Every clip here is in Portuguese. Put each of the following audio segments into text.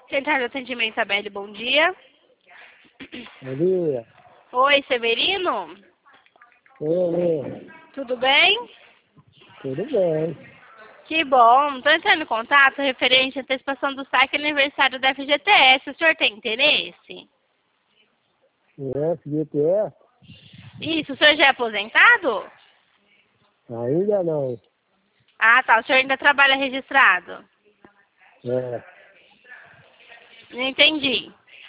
Central de Atendimento, Isabelle, bom dia. Bom dia. Oi, Severino? Oi, Tudo bem? tudo bem. Que bom. Estou entrando em contato referente à antecipação do saque aniversário da FGTS. O senhor tem interesse? FGTS? Isso, o senhor já é aposentado? Ainda não. Ah, tá. O senhor ainda trabalha registrado? É, Não entendi.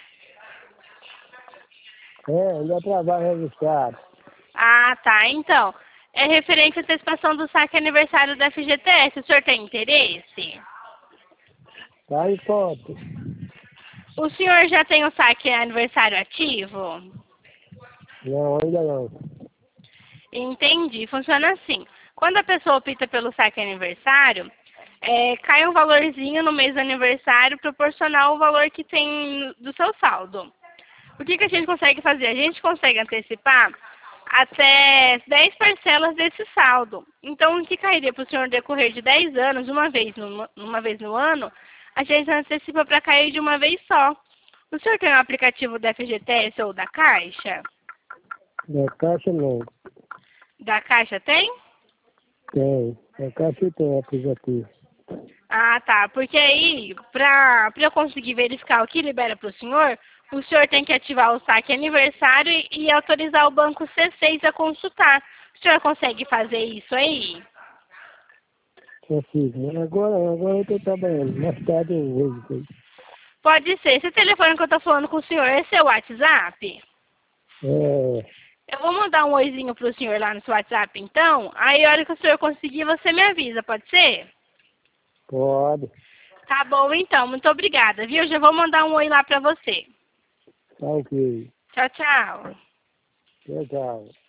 ainda trabalho registrado. Ah, tá. Então, é referente à antecipação do saque aniversário da FGTS. O senhor tem interesse? Tá em conta. O senhor já tem o saque aniversário ativo? Não, ainda não. Entendi. Funciona assim. Quando a pessoa opta pelo saque aniversário, cai um valorzinho no mês do aniversário proporcional ao valor que tem do seu saldo. O que a gente consegue fazer? A gente consegue antecipar até 10 parcelas desse saldo. Então, o que cairia para o senhor decorrer de 10 anos, uma vez no ano, a gente antecipa para cair de uma vez só. O senhor tem um aplicativo da FGTS ou da Caixa? Da Caixa não. Da Caixa tem? Tem. Da Caixa tem aplicativo. Ah, tá. Porque aí, pra eu conseguir verificar o que libera para o senhor tem que ativar o saque aniversário e autorizar o banco C6 a consultar. O senhor consegue fazer isso aí? Consigo. Mas agora eu tô trabalhando. Mais tarde eu vejo. Pode ser. Esse telefone que eu tô falando com o senhor é seu WhatsApp? É, Eu vou mandar um oizinho pro senhor lá no seu WhatsApp, então. Aí, a hora que o senhor conseguir, você me avisa, pode ser? pode. Tá bom, então. Muito obrigada, viu? Já vou mandar um oi lá pra você. Tá ok. Tchau, tchau. Tchau, tchau.